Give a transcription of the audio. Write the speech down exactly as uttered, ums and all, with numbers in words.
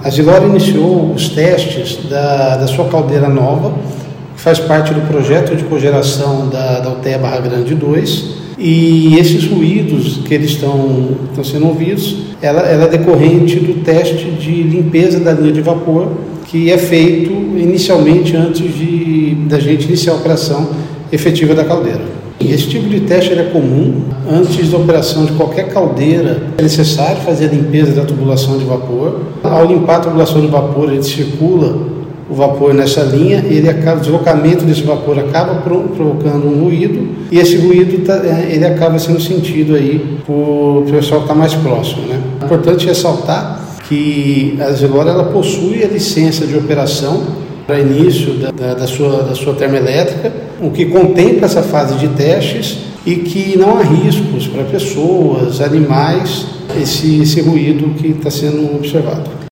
A Zilor iniciou os testes da, da sua caldeira nova, que faz parte do projeto de cogeração da, da U T E Barra Grande dois, e esses ruídos que eles estão, estão sendo ouvidos, ela, ela é decorrente do teste de limpeza da linha de vapor, que é feito inicialmente antes de, da gente iniciar a operação efetiva da caldeira. E esse tipo de teste é comum. Antes da operação de qualquer caldeira, é necessário fazer a limpeza da tubulação de vapor. Ao limpar a tubulação de vapor, ele circula o vapor nessa linha, ele acaba, o deslocamento desse vapor acaba provocando um ruído, e esse ruído tá, ele acaba sendo sentido aí por o pessoal que está mais próximo, né? É importante ressaltar que a Zilor ela possui a licença de operação para início da, da, da, sua, da sua termoelétrica, o que contempla essa fase de testes e que não há riscos para pessoas, animais, esse, esse ruído que está sendo observado.